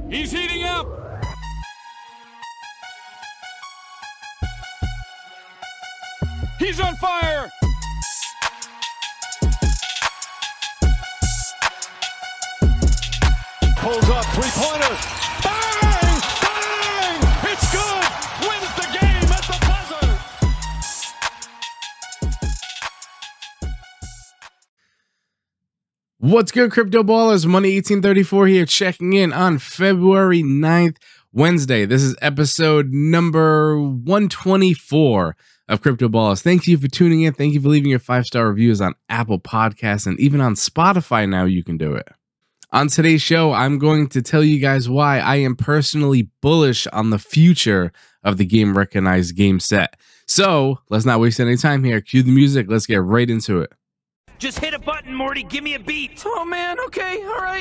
He's heating up. He's on fire. Pulls up, three-pointer. Bang! Bang! It's good. Wins the game at the buzzer. What's good, Crypto Ballers? Money1834 here, checking in on February 9th, Wednesday. This is episode number 124 of Crypto Ballers. Thank you for tuning in. Thank you for leaving your 5-star reviews on Apple Podcasts, and even on Spotify now you can do it. On today's show, I'm going to tell you guys why I am personally bullish on the future of the Game Recognized game set. So let's not waste any time here. Cue the music. Let's get right into it. Just hit a button, Morty. Give me a beat. Oh man, okay, all right.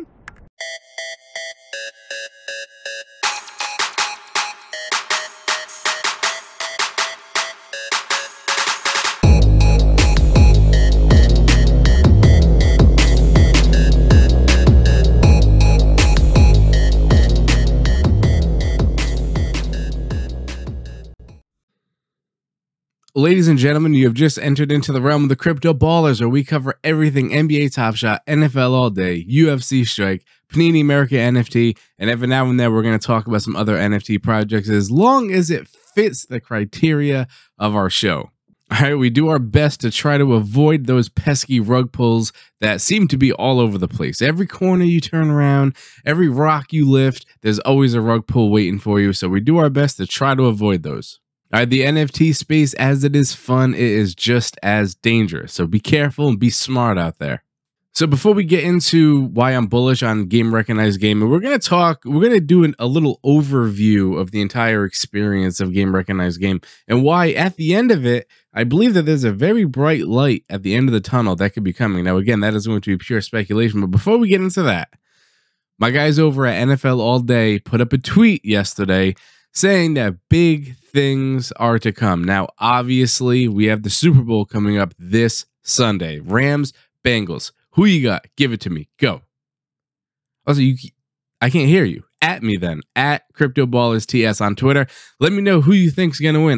Ladies and gentlemen, you have just entered into the realm of the Crypto Ballers, where we cover everything NBA Top Shot, NFL All Day, UFC Strike, Panini America NFT, and every now and then we're going to talk about some other NFT projects as long as it fits the criteria of our show. All right, we do our best to try to avoid those pesky rug pulls that seem to be all over the place. Every corner you turn around, every rock you lift, there's always a rug pull waiting for you, so we do our best to try to avoid those. All right, the NFT space, as it is fun, it is just as dangerous. So be careful and be smart out there. So before we get into why I'm bullish on Game Recognized Gaming, we're going to do a little overview of the entire experience of Game Recognized Game and why at the end of it, I believe that there's a very bright light at the end of the tunnel that could be coming. Now, again, that is going to be pure speculation. But before we get into that, my guys over at NFL All Day put up a tweet yesterday saying that big things are to come. Now, obviously, we have the Super Bowl coming up this Sunday. Rams, Bengals. Who you got? Give it to me. Go. Also, I can't hear you. At me then. At CryptoBallersTS on Twitter. Let me know who you think's going to win.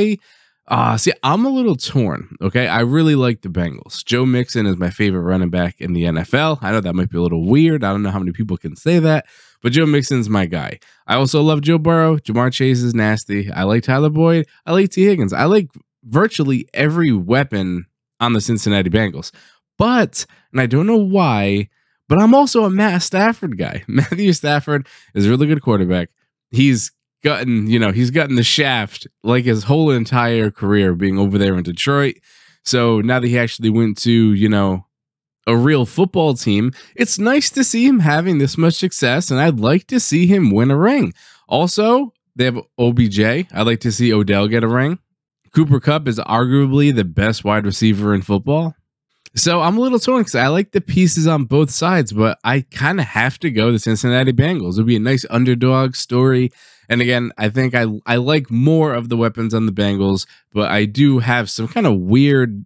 See, I'm a little torn, okay? I really like the Bengals. Joe Mixon is my favorite running back in the NFL. I know that might be a little weird. I don't know how many people can say that, but Joe Mixon's my guy. I also love Joe Burrow. Jamar Chase is nasty. I like Tyler Boyd. I like T. Higgins. I like virtually every weapon on the Cincinnati Bengals. But, and I don't know why, but I'm also a Matt Stafford guy. Matthew Stafford is a really good quarterback. He's gotten the shaft like his whole entire career being over there in Detroit. So now that he actually went to, a real football team, it's nice to see him having this much success, and I'd like to see him win a ring. Also, they have OBJ. I'd like to see Odell get a ring. Cooper Kupp is arguably the best wide receiver in football. So I'm a little torn because I like the pieces on both sides, but I kind of have to go the Cincinnati Bengals. It'll be a nice underdog story. And again, I think I like more of the weapons on the Bengals, but I do have some kind of weird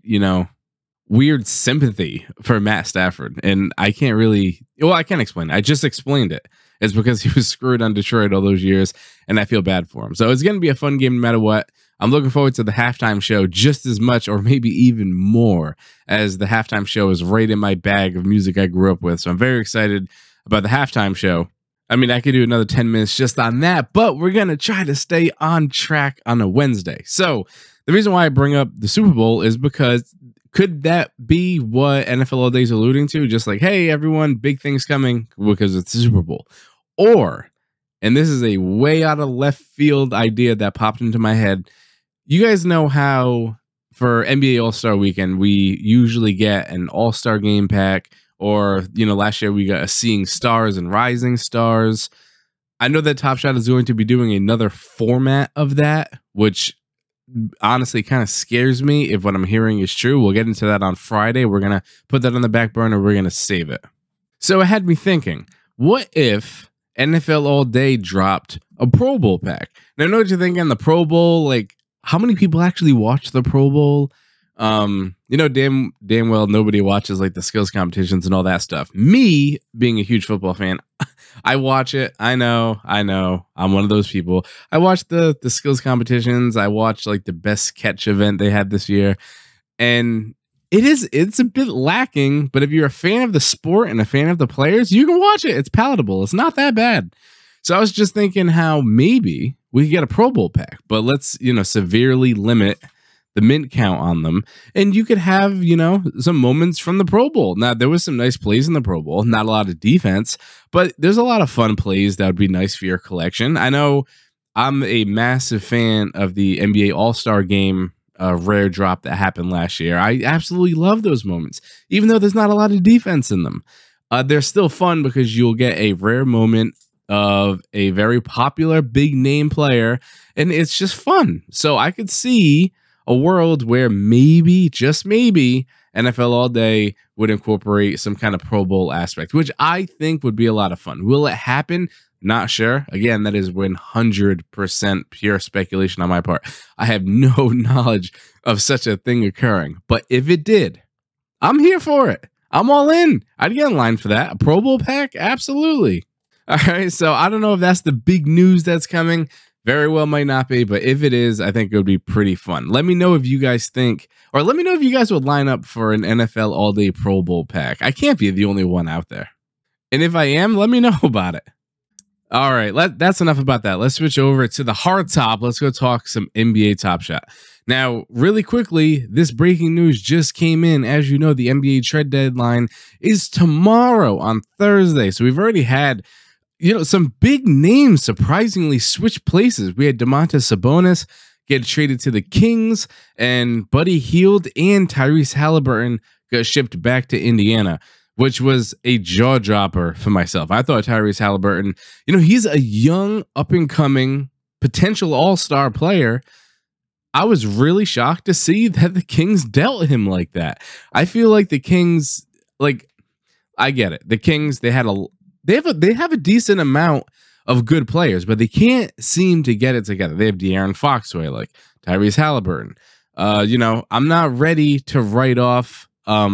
sympathy for Matt Stafford. And I can't explain it. I just explained it. It's because he was screwed on Detroit all those years, and I feel bad for him. So it's going to be a fun game no matter what. I'm looking forward to the halftime show just as much, or maybe even more, as the halftime show is right in my bag of music I grew up with. So I'm very excited about the halftime show. I mean, I could do another 10 minutes just on that, but we're going to try to stay on track on a Wednesday. So the reason why I bring up the Super Bowl is because could that be what NFL All Day is alluding to? Just like, hey, everyone, big things coming because it's the Super Bowl. Or, and this is a way out of left field idea that popped into my head, you guys know how for NBA All-Star Weekend, we usually get an All-Star game pack, or, last year we got a Seeing Stars and Rising Stars. I know that Top Shot is going to be doing another format of that, which honestly kind of scares me if what I'm hearing is true. We'll get into that on Friday. We're going to put that on the back burner. We're going to save it. So it had me thinking, what if NFL All Day dropped a Pro Bowl pack? Now, I know what you're thinking. The Pro Bowl, like, how many people actually watch the Pro Bowl? you know, damn well nobody watches like the skills competitions and all that stuff. Me being a huge football fan, I watch it. I know. I'm one of those people. I watch the skills competitions. I watch like the best catch event they had this year, and it's a bit lacking. But if you're a fan of the sport and a fan of the players, you can watch it. It's palatable. It's not that bad. So I was just thinking how maybe we could get a Pro Bowl pack, but let's, you know, severely limit the mint count on them. And you could have, you know, some moments from the Pro Bowl. Now, there was some nice plays in the Pro Bowl, not a lot of defense, but there's a lot of fun plays that would be nice for your collection. I know I'm a massive fan of the NBA All-Star Game rare drop that happened last year. I absolutely love those moments, even though there's not a lot of defense in them. They're still fun because you'll get a rare moment of a very popular big name player, and it's just fun. So I could see a world where maybe, just maybe, NFL All Day would incorporate some kind of Pro Bowl aspect, which I think would be a lot of fun. Will it happen? Not sure. Again, that is 100% pure speculation on my part. I have no knowledge of such a thing occurring. But if it did, I'm here for it. I'm all in. I'd get in line for that. A Pro Bowl pack? Absolutely. All right, so I don't know if that's the big news that's coming. Very well might not be, but if it is, I think it would be pretty fun. Let me know if you guys think, or let me know if you guys would line up for an NFL All-Day Pro Bowl pack. I can't be the only one out there. And if I am, let me know about it. All right, that's enough about that. Let's switch over to the hard top. Let's go talk some NBA Top Shot. Now, really quickly, this breaking news just came in. As you know, the NBA trade deadline is tomorrow on Thursday. So we've already had, you know, some big names surprisingly switch places. We had Domantas Sabonis get traded to the Kings, and Buddy Hield and Tyrese Halliburton got shipped back to Indiana, which was a jaw dropper for myself. I thought Tyrese Halliburton, you know, he's a young, up and coming potential all-star player. I was really shocked to see that the Kings dealt him like that. I feel like the Kings, like, I get it. The Kings, they have a decent amount of good players, but they can't seem to get it together. They have De'Aaron Fox, who I like, Tyrese Halliburton. You know, I'm not ready to write off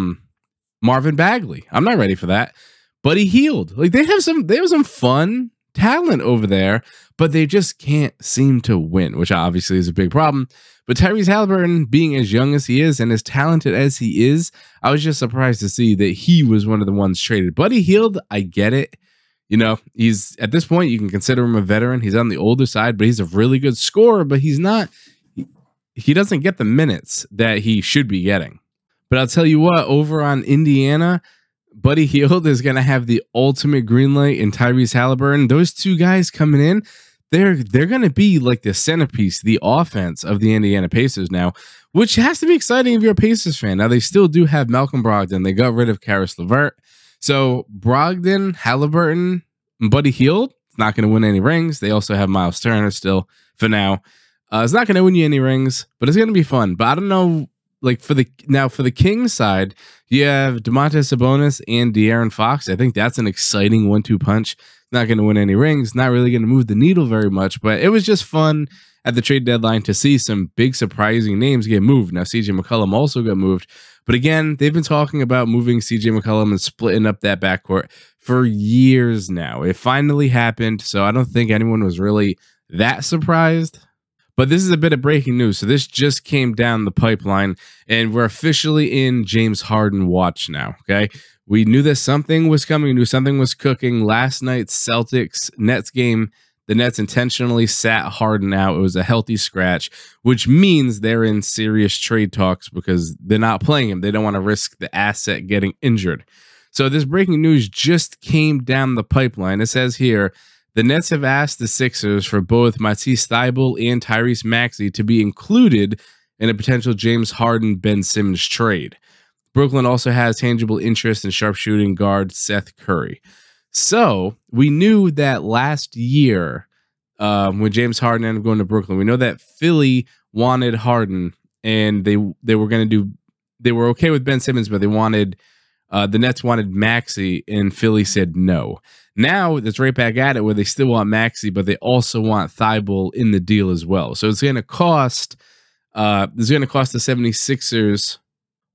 Marvin Bagley. I'm not ready for that. Buddy Hield. Like, they have some fun talent over there, but they just can't seem to win, which obviously is a big problem. But Tyrese Halliburton, being as young as he is and as talented as he is, I was just surprised to see that he was one of the ones traded. Buddy Hield, I get it. You know, he's, at this point, you can consider him a veteran. He's on the older side, but he's a really good scorer, but he's not, he doesn't get the minutes that he should be getting. But I'll tell you what, over on Indiana, Buddy Hield is going to have the ultimate green light in Tyrese Halliburton. Those two guys coming in, they're going to be like the centerpiece, the offense of the Indiana Pacers now, which has to be exciting if you're a Pacers fan. Now, they still do have Malcolm Brogdon. They got rid of Karis LeVert. So Brogdon, Halliburton, and Buddy Hield, it's not going to win any rings. They also have Miles Turner still for now. It's not going to win you any rings, but it's going to be fun. But I don't know, like for the Kings side, you have Domantas Sabonis and De'Aaron Fox. I think that's an exciting 1-2 punch. Not going to win any rings, not really going to move the needle very much, but it was just fun at the trade deadline to see some big surprising names get moved. Now, CJ McCollum also got moved, but again, they've been talking about moving CJ McCollum and splitting up that backcourt for years now. It finally happened, so I don't think anyone was really that surprised. But this is a bit of breaking news. So this just came down the pipeline, and we're officially in James Harden watch now, okay? We knew that something was coming. We knew something was cooking. Last night's Celtics-Nets game, the Nets intentionally sat Harden out. It was a healthy scratch, which means they're in serious trade talks because they're not playing him. They don't want to risk the asset getting injured. So this breaking news just came down the pipeline. It says here, the Nets have asked the Sixers for both Matisse Thybulle and Tyrese Maxey to be included in a potential James Harden-Ben Simmons trade. Brooklyn also has tangible interest in sharpshooting guard Seth Curry. So we knew that last year when James Harden ended up going to Brooklyn, we know that Philly wanted Harden, and they were going to do, they were okay with Ben Simmons, but they wanted, the Nets wanted Maxey, and Philly said no. Now it's right back at it where they still want Maxey, but they also want Thybulle in the deal as well. So it's going to cost, the 76ers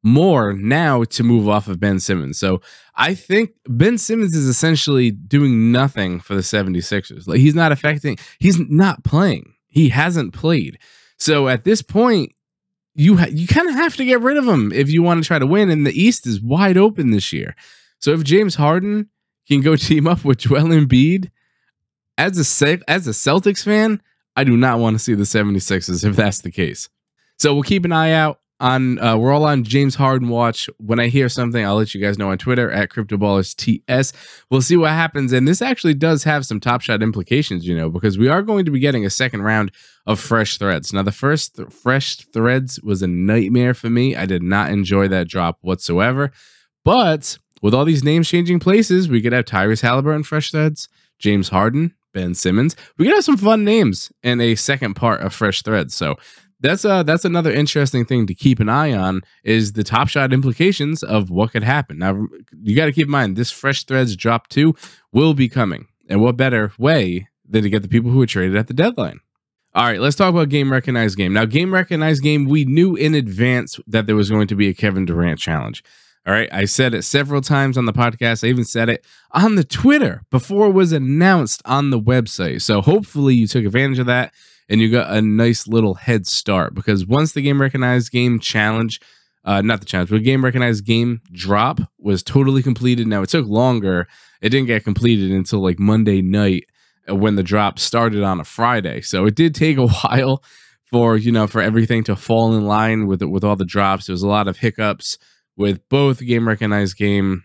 more now to move off of Ben Simmons. So I think Ben Simmons is essentially doing nothing for the 76ers. Like, he's not playing. He hasn't played. So at this point, you kind of have to get rid of him if you want to try to win. And the East is wide open this year. So if James Harden can go team up with Joel Embiid, as a Celtics fan, I do not want to see the 76ers if that's the case. So we'll keep an eye out on, we're all on James Harden watch. When I hear something, I'll let you guys know on Twitter at CryptoballersTS. We'll see what happens. And this actually does have some Top Shot implications, because we are going to be getting a second round of Fresh Threads. Now, the first Fresh Threads was a nightmare for me. I did not enjoy that drop whatsoever. But with all these names changing places, we could have Tyrese Halliburton Fresh Threads, James Harden, Ben Simmons. We could have some fun names in a second part of Fresh Threads. So that's another interesting thing to keep an eye on, is the Top Shot implications of what could happen. Now, you got to keep in mind, this Fresh Threads drop 2 will be coming. And what better way than to get the people who are traded at the deadline? All right, let's talk about Game Recognized Game. Now, Game Recognized Game, we knew in advance that there was going to be a Kevin Durant challenge. All right, I said it several times on the podcast. I even said it on the Twitter before it was announced on the website. So hopefully you took advantage of that and you got a nice little head start, because once the Game Recognized Game challenge, not the challenge, but Game Recognized Game drop was totally completed. Now, it took longer. It didn't get completed until like Monday night when the drop started on a Friday. So it did take a while for everything to fall in line with all the drops. There was a lot of hiccups with both Game Recognized Game,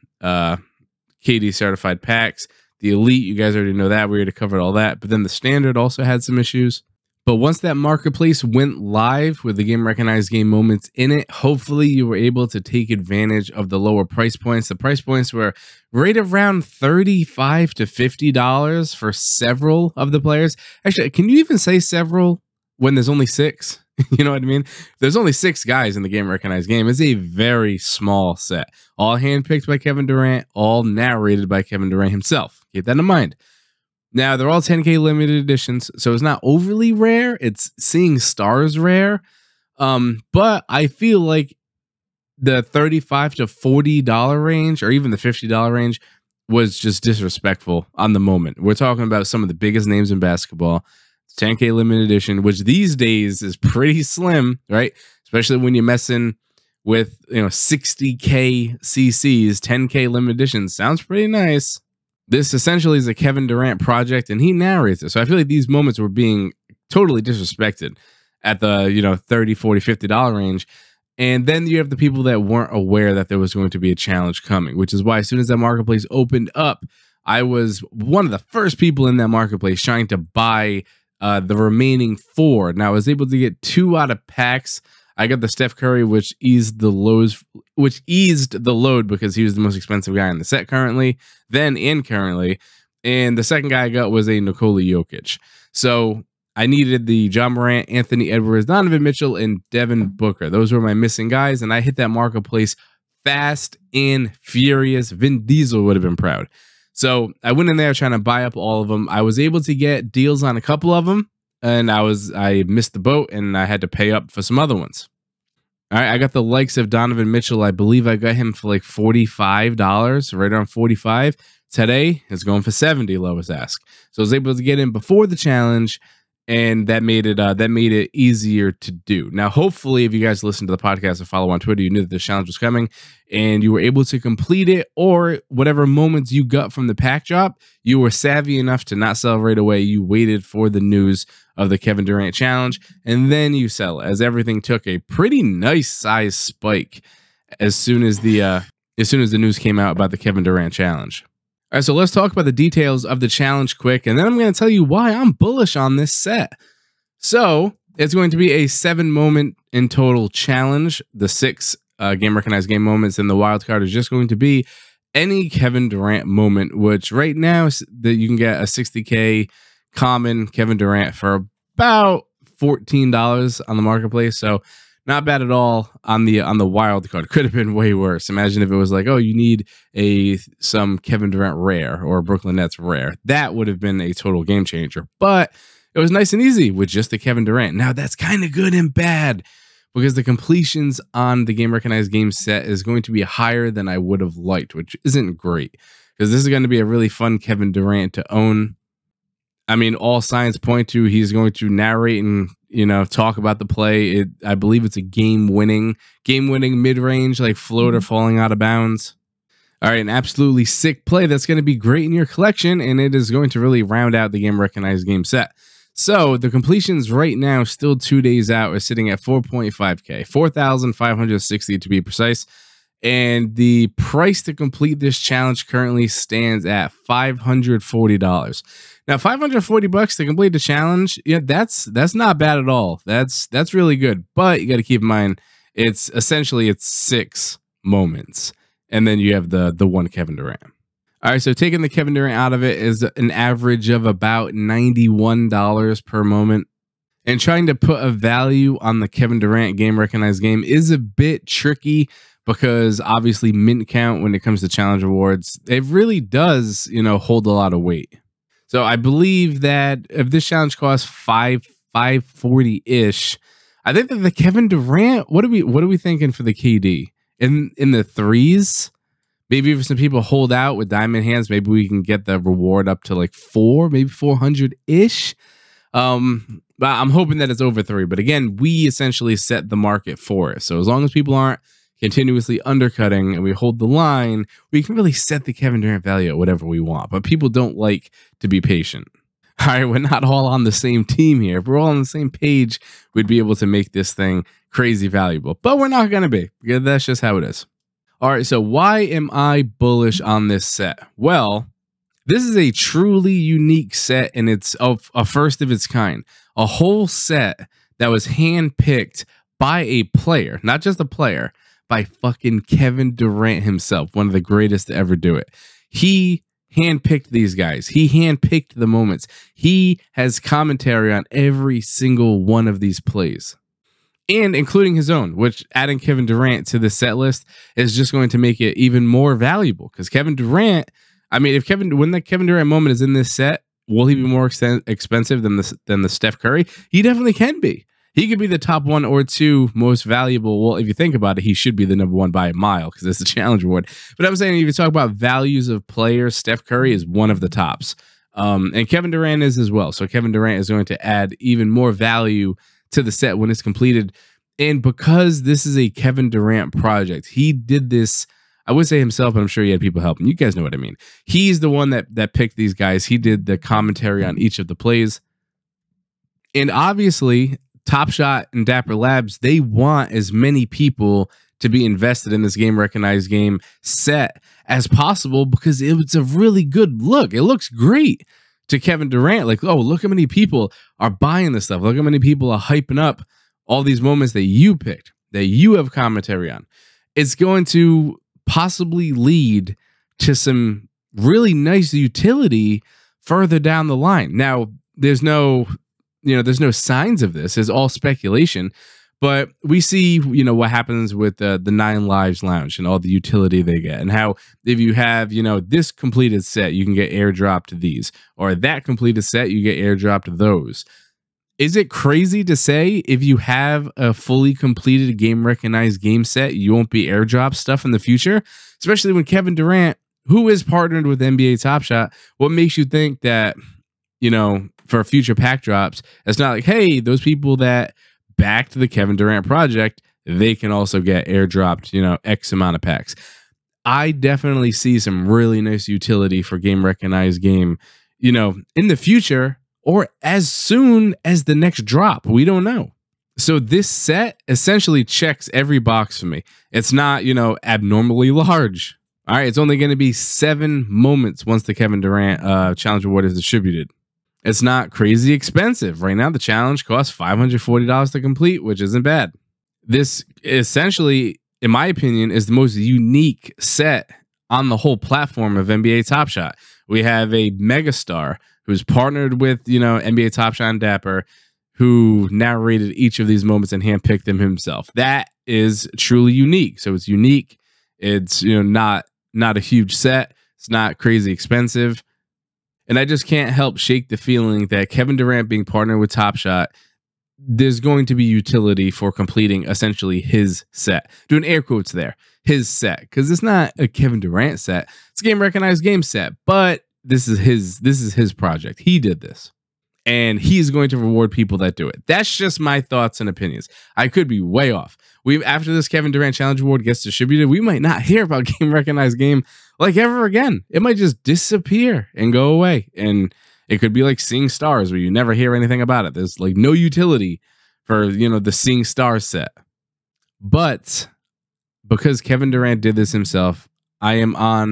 KD certified packs, the Elite. You guys already know that. We already covered all that. But then the Standard also had some issues. But once that marketplace went live with the Game Recognized Game moments in it, hopefully you were able to take advantage of the lower price points. The price points were right around $35 to $50 for several of the players. Actually, can you even say several when there's only 6? You know what I mean? There's only 6 guys in the Game Recognized Game. It's a very small set. All handpicked by Kevin Durant, all narrated by Kevin Durant himself. Keep that in mind. Now, they're all 10K limited editions, so it's not overly rare. It's seeing stars rare. But I feel like the $35 to $40 range, or even the $50 range, was just disrespectful on the moment. We're talking about some of the biggest names in basketball. 10K limited edition, which these days is pretty slim, right? Especially when you're messing with 60K CCs. 10K limited edition sounds pretty nice. This essentially is a Kevin Durant project, and he narrates it. So I feel like these moments were being totally disrespected at the $30, $40, $50 range. And then you have the people that weren't aware that there was going to be a challenge coming, which is why as soon as that marketplace opened up, I was one of the first people in that marketplace trying to buy the remaining 4. Now I was able to get 2 out of packs. I got the Steph Curry, which eased the load because he was the most expensive guy in the set currently, then and currently. And the second guy I got was a Nikola Jokic. So I needed the John Morant, Anthony Edwards, Donovan Mitchell, and Devin Booker. Those were my missing guys, and I hit that marketplace fast and furious. Vin Diesel would have been proud. So I went in there trying to buy up all of them. I was able to get deals on a couple of them, and I missed the boat, and I had to pay up for some other ones. All right, I got the likes of Donovan Mitchell. I believe I got him for like $45, right around 45. Today, it's going for 70, lowest ask. So I was able to get him before the challenge, and that made it easier to do. Now, hopefully, if you guys listen to the podcast and follow on Twitter, you knew that the challenge was coming, and you were able to complete it, or whatever moments you got from the pack drop, you were savvy enough to not sell right away. You waited for the news of the Kevin Durant challenge, and then you sell it, as everything took a pretty nice size spike as soon as the news came out about the Kevin Durant challenge. All right, so let's talk about the details of the challenge quick, and then I'm going to tell you why I'm bullish on this set. So it's going to be a 7-moment in total challenge. The 6 Game Recognized Game moments in the wild card is just going to be any Kevin Durant moment, which right now that you can get a 60K common Kevin Durant for about $14 on the marketplace. So not bad at all on the wild card. Could have been way worse. Imagine if it was like, oh, you need some Kevin Durant rare or a Brooklyn Nets rare. That would have been a total game changer. But it was nice and easy with just the Kevin Durant. Now that's kind of good and bad, because the completions on the Game Recognized Game set is going to be higher than I would have liked, which isn't great, because this is going to be a really fun Kevin Durant to own. I mean, all signs point to he's going to narrate and, talk about the play. I believe it's a game-winning mid-range, like floater falling out of bounds. All right, an absolutely sick play that's going to be great in your collection, and it is going to really round out the Game Recognized Game set. So the completions right now, still 2 days out, are sitting at 4.5K, 4,560 to be precise. And the price to complete this challenge currently stands at $540. Now, $540 to complete the challenge, yeah, that's not bad at all. That's really good. But you got to keep in mind, it's 6 moments. And then you have the one Kevin Durant. All right, so taking the Kevin Durant out of it is an average of about $91 per moment. And trying to put a value on the Kevin Durant Game Recognized Game is a bit tricky, because obviously mint count when it comes to challenge rewards, it really does, hold a lot of weight. So I believe that if this challenge costs $540-ish, I think that the Kevin Durant, what are we thinking for the KD? In the threes? Maybe if some people hold out with diamond hands, maybe we can get the reward up to like 4, maybe 400-ish. But I'm hoping that it's over 3. But again, we essentially set the market for it. So as long as people aren't continuously undercutting and we hold the line, we can really set the Kevin Durant value at whatever we want. But people don't like to be patient. All right, we're not all on the same team here. If we're all on the same page, we'd be able to make this thing crazy valuable. But we're not going to be, because that's just how it is. All right, so why am I bullish on this set? Well, this is a truly unique set, and it's a first of its kind. A whole set that was handpicked by a player, not just a player, by fucking Kevin Durant himself, one of the greatest to ever do it. He handpicked these guys. He handpicked the moments. He has commentary on every single one of these plays, and including his own, which adding Kevin Durant to the set list is just going to make it even more valuable, because Kevin Durant, I mean, when the Kevin Durant moment is in this set, will he be more expensive than the Steph Curry? He definitely can be. He could be the top 1 or 2 most valuable. Well, if you think about it, he should be the number 1 by a mile, because it's a challenge award. But I'm saying, if you talk about values of players, Steph Curry is one of the tops. And Kevin Durant is as well. So Kevin Durant is going to add even more value to the set when it's completed. And because this is a Kevin Durant project, he did this, I would say himself, but I'm sure he had people helping. You guys know what I mean. He's the one that picked these guys. He did the commentary on each of the plays. And obviously, Top Shot and Dapper Labs, they want as many people to be invested in this Game Recognized Game set as possible, because it's a really good look. It looks great to Kevin Durant. Like, oh, look how many people are buying this stuff. Look how many people are hyping up all these moments that you picked, that you have commentary on. It's going to possibly lead to some really nice utility further down the line. Now, there's no signs of this. It's all speculation, but we see, what happens with the 9 Lives Lounge and all the utility they get, and how if you have, this completed set, you can get airdropped these, or that completed set, you get airdropped those. Is it crazy to say if you have a fully completed Game Recognized Game set, you won't be airdrop stuff in the future? Especially when Kevin Durant, who is partnered with NBA Top Shot, what makes you think that, for future pack drops, it's not like, hey, those people that backed the Kevin Durant project, they can also get airdropped, X amount of packs. I definitely see some really nice utility for Game Recognized Game, in the future, or as soon as the next drop. We don't know. So this set essentially checks every box for me. It's not, abnormally large. All right, it's only going to be 7 moments once the Kevin Durant challenge award is distributed. It's not crazy expensive. Right now, the challenge costs $540 to complete, which isn't bad. This essentially, in my opinion, is the most unique set on the whole platform of NBA Top Shot. We have a megastar who's partnered with, NBA Top Shot and Dapper, who narrated each of these moments and handpicked them himself. That is truly unique. So it's unique. It's, not a huge set. It's not crazy expensive. And I just can't help shake the feeling that Kevin Durant being partnered with Top Shot, there's going to be utility for completing essentially his set. Doing air quotes there, his set, because it's not a Kevin Durant set. It's a game recognized game set, but this is his project. He did this, and he's going to reward people that do it. That's just my thoughts and opinions. I could be way off. After this Kevin Durant Challenge Award gets distributed, we might not hear about game recognized game like ever again. It might just disappear and go away, and it could be like Seeing Stars, where you never hear anything about it. There's like no utility for, the Seeing Stars set. But because Kevin Durant did this himself, I'm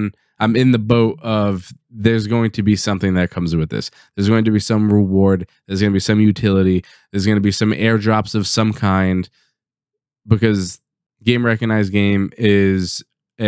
in the boat of there's going to be something that comes with this. There's going to be some reward. There's going to be some utility. There's going to be some airdrops of some kind, because game recognized game is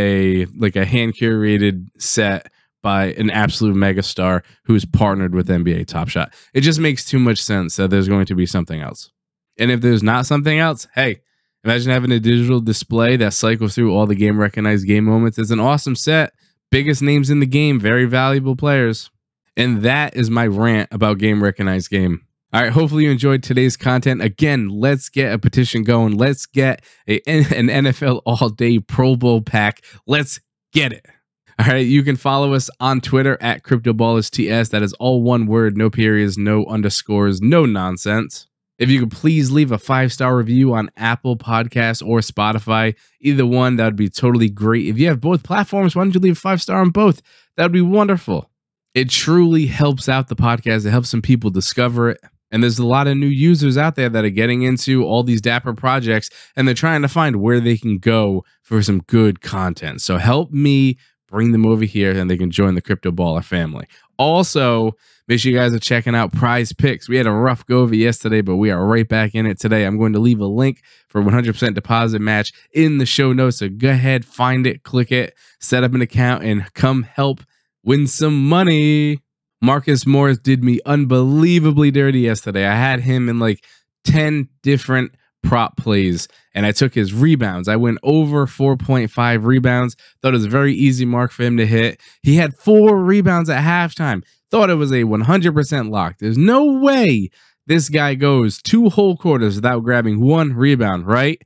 a hand curated set by an absolute megastar who's partnered with NBA Top Shot. It just makes too much sense that there's going to be something else. And if there's not something else, hey, imagine having a digital display that cycles through all the game recognized game moments. It's an awesome set. Biggest names in the game, very valuable players. And that is my rant about game recognized game. All right, hopefully you enjoyed today's content. Again, let's get a petition going. Let's get an NFL All Day Pro Bowl pack. Let's get it. All right, you can follow us on Twitter at CryptoBallersTS. That is all one word, no periods, no underscores, no nonsense. If you could please leave a 5-star review on Apple Podcasts or Spotify, either one, that would be totally great. If you have both platforms, why don't you leave a 5-star on both? That would be wonderful. It truly helps out the podcast. It helps some people discover it. And there's a lot of new users out there that are getting into all these Dapper projects, and they're trying to find where they can go for some good content. So help me bring them over here, and they can join the Crypto Baller family. Also, make sure you guys are checking out Prize Picks. We had a rough go of it yesterday, but we are right back in it today. I'm going to leave a link for 100% deposit match in the show notes. So go ahead, find it, click it, set up an account, and come help win some money. Marcus Morris did me unbelievably dirty yesterday. I had him in like 10 different prop plays, and I took his rebounds. I went over 4.5 rebounds. Thought it was a very easy mark for him to hit. He had 4 rebounds at halftime. Thought it was a 100% lock. There's no way this guy goes 2 whole quarters without grabbing 1 rebound, right?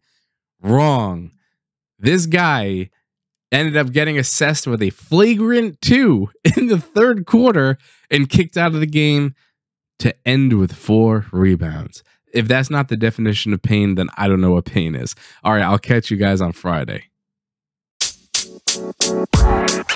Wrong. This guy ended up getting assessed with a flagrant 2 in the 3rd quarter and kicked out of the game to end with 4 rebounds. If that's not the definition of pain, then I don't know what pain is. All right, I'll catch you guys on Friday.